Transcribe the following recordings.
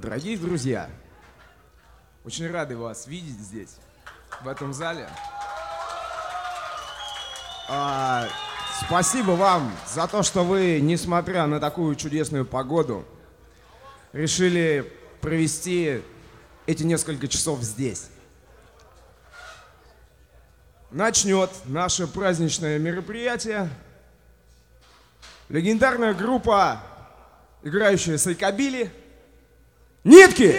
Дорогие друзья, очень рады вас видеть здесь, в этом зале. Спасибо вам за то, что вы, несмотря на такую чудесную погоду, решили провести эти несколько часов здесь. Начнет наше праздничное мероприятие легендарная группа, играющая сайкобили, «Нитки».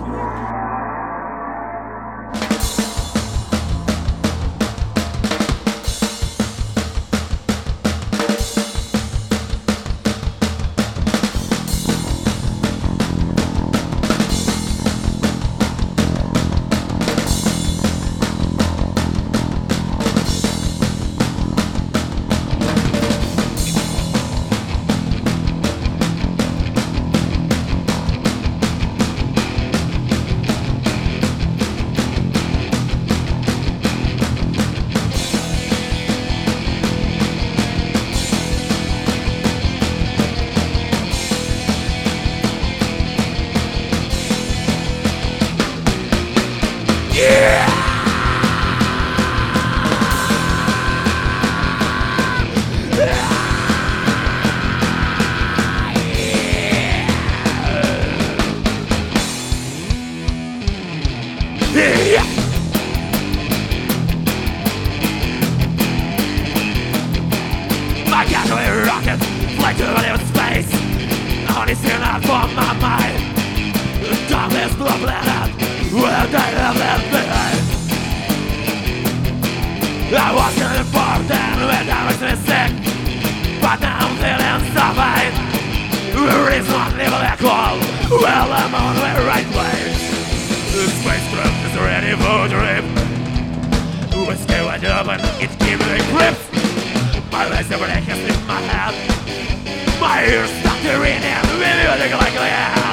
I wasn't informed and when I was sick, but now I'm feeling so fine. There is one level I call, well I'm on the right way. The spacecraft is ready for trip. Whiskey wide open, it gives me grips. My legs are breaking in my head. My ears stuck to reading and music like that.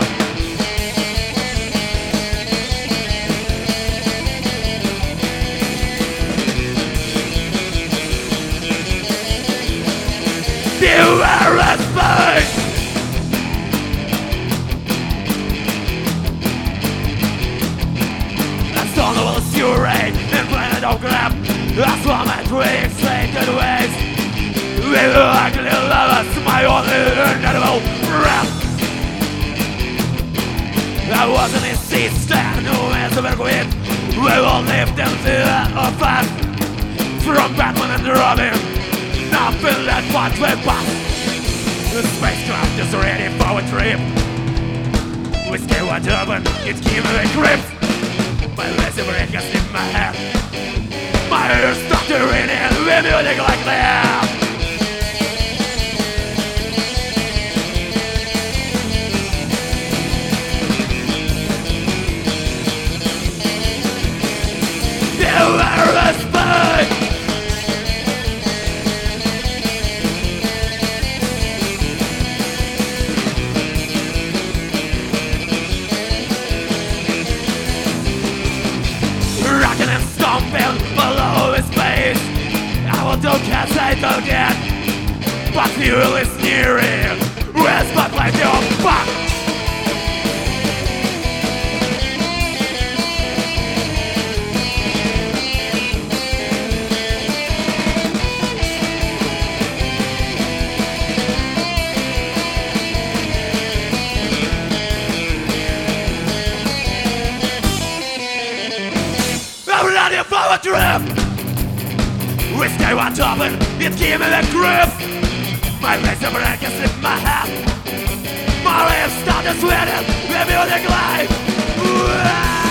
You are a spy. That's all the world's curate and planet of crap. That's why my dreams faded away. We were ugly lovers, my only inedible rap. I wasn't in seat stand, no hands of quit. We all lived in fear of fast. From Batman and Robin, nothing left but we pass. The spacecraft is ready for a trip. Whiskey wide open, it gives me grips. My lazy brain can slip my head. My ears start to ring and we music like that. You are a spy. Below his face, I will do cast I forget, but fuel is nearing. Where's spotlight your back? I'm ready for a trip. Whiskey wide open, it gave me the grip. My legs are breaking, slip my head. My lips started sweating, the music life.